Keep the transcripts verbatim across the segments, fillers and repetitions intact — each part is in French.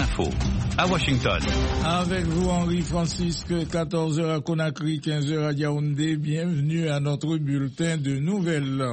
info à Washington. Avec vous, Henri Francisque, quatorze heures à Conakry, quinze heures à Yaoundé. Bienvenue à notre bulletin de nouvelles.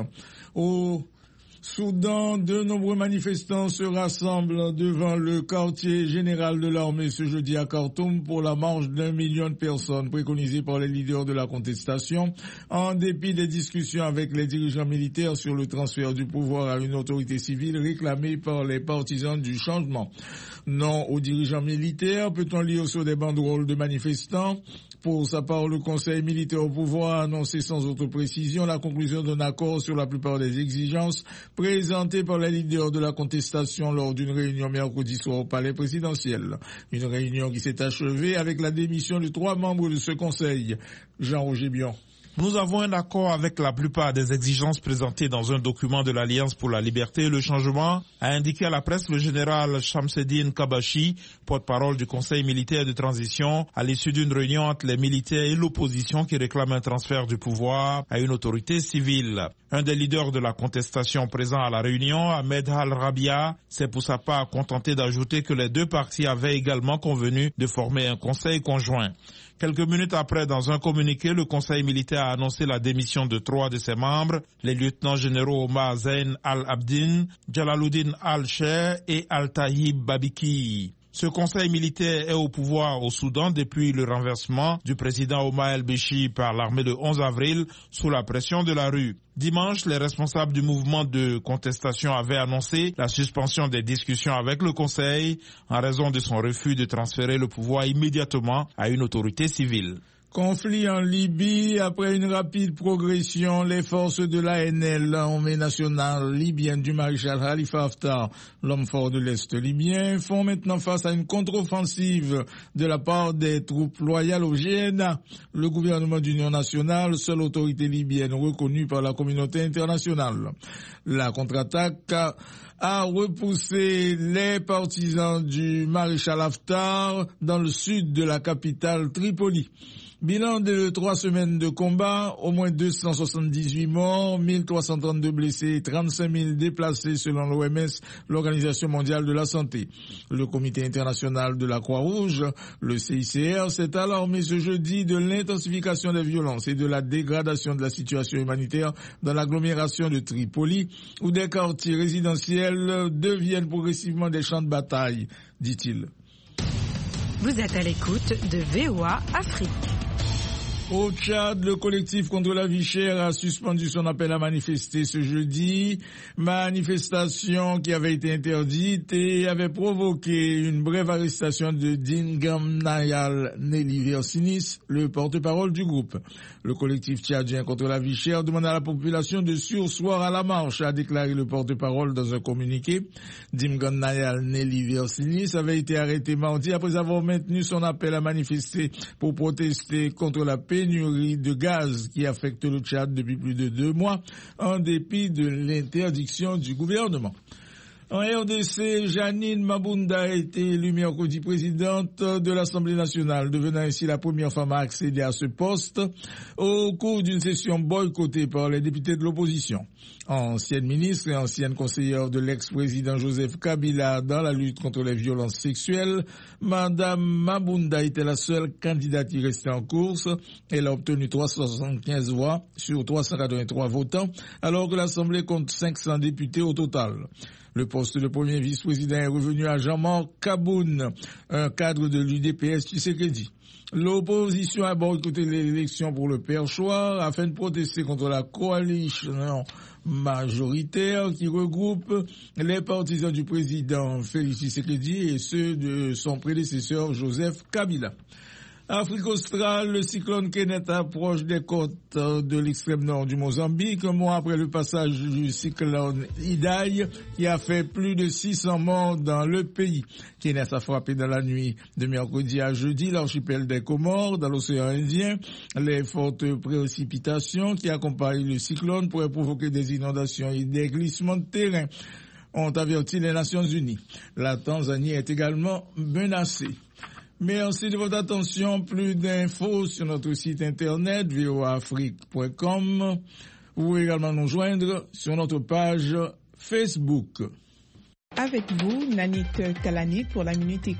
Au Soudan, de nombreux manifestants se rassemblent devant le quartier général de l'armée ce jeudi à Khartoum pour la marche d'un million de personnes préconisée par les leaders de la contestation, en dépit des discussions avec les dirigeants militaires sur le transfert du pouvoir à une autorité civile réclamée par les partisans du changement. Non aux dirigeants militaires, peut-on lire sur des banderoles de manifestants. Pour sa part, le Conseil militaire au pouvoir a annoncé sans autre précision la conclusion d'un accord sur la plupart des exigences présentées par les leaders de la contestation lors d'une réunion mercredi soir au palais présidentiel. Une réunion qui s'est achevée avec la démission de trois membres de ce Conseil. Jean-Roger Bion. Nous avons un accord avec la plupart des exigences présentées dans un document de l'Alliance pour la liberté et le changement, a indiqué à la presse le général Shamseddine Kabashi, porte-parole du Conseil militaire de transition, à l'issue d'une réunion entre les militaires et l'opposition qui réclame un transfert du pouvoir à une autorité civile. Un des leaders de la contestation présent à la réunion, Ahmed Al-Rabia, s'est pour sa part contenté d'ajouter que les deux parties avaient également convenu de former un conseil conjoint. Quelques minutes après, dans un communiqué, le Conseil militaire a annoncé la démission de trois de ses membres, les lieutenants généraux Omar Zain Al-Abdin, Jalaluddin Al-Sher et Al-Tahib Babiki. Ce conseil militaire est au pouvoir au Soudan depuis le renversement du président Omar el-Béchir par l'armée le onze avril sous la pression de la rue. Dimanche, les responsables du mouvement de contestation avaient annoncé la suspension des discussions avec le Conseil en raison de son refus de transférer le pouvoir immédiatement à une autorité civile. Conflit en Libye. Après une rapide progression, les forces de l'A N L, l'armée nationale libyenne du maréchal Khalifa Haftar, l'homme fort de l'Est libyen, font maintenant face à une contre-offensive de la part des troupes loyales au G N A, le gouvernement d'union nationale, seule autorité libyenne reconnue par la communauté internationale. La contre-attaque a, a repoussé les partisans du maréchal Haftar dans le sud de la capitale Tripoli. Bilan de trois semaines de combat, au moins deux cent soixante-dix-huit morts, mille trois cent trente-deux blessés et trente-cinq mille déplacés selon l'O M S, l'Organisation mondiale de la santé. Le Comité international de la Croix-Rouge, le C I C R, s'est alarmé ce jeudi de l'intensification des violences et de la dégradation de la situation humanitaire dans l'agglomération de Tripoli, où des quartiers résidentiels deviennent progressivement des champs de bataille, dit-il. Vous êtes à l'écoute de V O A Afrique. Au Tchad, le collectif contre la vie chère a suspendu son appel à manifester ce jeudi. Manifestation qui avait été interdite et avait provoqué une brève arrestation de Dingam Nayal Nelly Versinis, le porte-parole du groupe. Le collectif tchadien contre la vie chère demande à la population de surseoir à la marche, a déclaré le porte-parole dans un communiqué. Dingam Nayal Nelly Versinis avait été arrêté mardi après avoir maintenu son appel à manifester pour protester contre la paix pénurie de gaz qui affecte le Tchad depuis plus de deux mois, en dépit de l'interdiction du gouvernement. En R D C, Janine Mabunda a été élue mercredi présidente de l'Assemblée nationale, devenant ainsi la première femme à accéder à ce poste au cours d'une session boycottée par les députés de l'opposition. Ancienne ministre et ancienne conseillère de l'ex-président Joseph Kabila dans la lutte contre les violences sexuelles, Madame Mabunda était la seule candidate qui restait en course. Elle a obtenu trois cent soixante-quinze voix sur trois cent quatre-vingt-trois votants, alors que l'Assemblée compte cinq cents députés au total. Le poste de premier vice-président est revenu à Jean-Marc Kaboun, un cadre de l'U D P S Tshisekedi. L'opposition a boycotté l'élection pour le perchoir afin de protester contre la coalition majoritaire qui regroupe les partisans du président Félix Tshisekedi et ceux de son prédécesseur Joseph Kabila. Afrique australe, le cyclone Kenneth approche des côtes de l'extrême nord du Mozambique, un mois après le passage du cyclone Idai qui a fait plus de six cents morts dans le pays. Kenneth a frappé dans la nuit de mercredi à jeudi l'archipel des Comores dans l'océan Indien. Les fortes précipitations qui accompagnent le cyclone pourraient provoquer des inondations et des glissements de terrain, ont averti les Nations Unies. La Tanzanie est également menacée. Merci de votre attention. Plus d'infos sur notre site internet v o a afrique point com. Vous pouvez également nous joindre sur notre page Facebook. Avec vous, Nanit Kalani pour la Minute